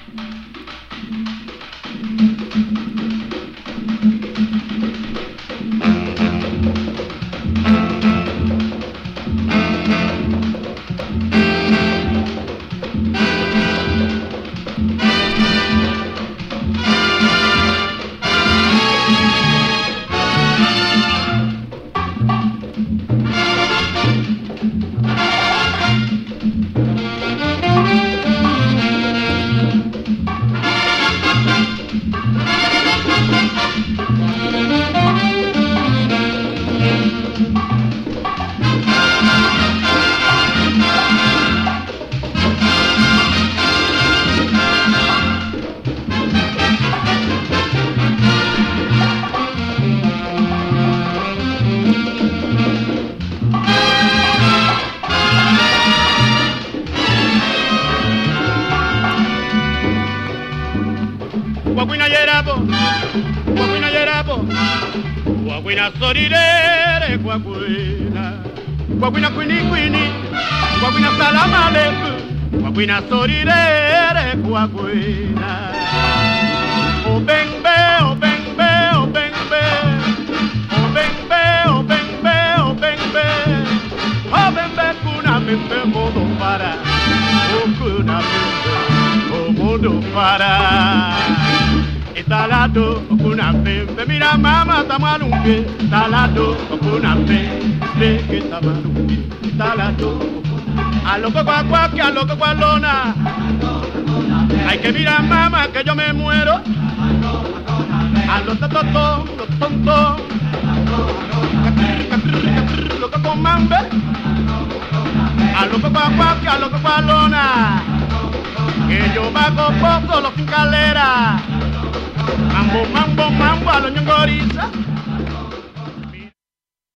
Guaguina yerapo, guaguina yerapo, guaguina sorirere, guaguina, guaguina quini quini, guaguina salam aleikum, guaguina sorirere, guaguina. Oh bang be, oh bang be, oh bang be, oh bang be, oh bang be, oh bang be, oh bang be, kuna bembe modo para, oh kuna bembe, oh modo para. Talado kuna pembe mira mama tamalunge talado kuna pembe que tamalunge talado a lo que guagua que a lo que gualona hay que mirar mama que yo me muero a los tontos los tontos lo que comambe a lo que guagua que a lo que gualona que yo pago poco los sin calera. Mambo, mambo, mambo a los ñongoriza.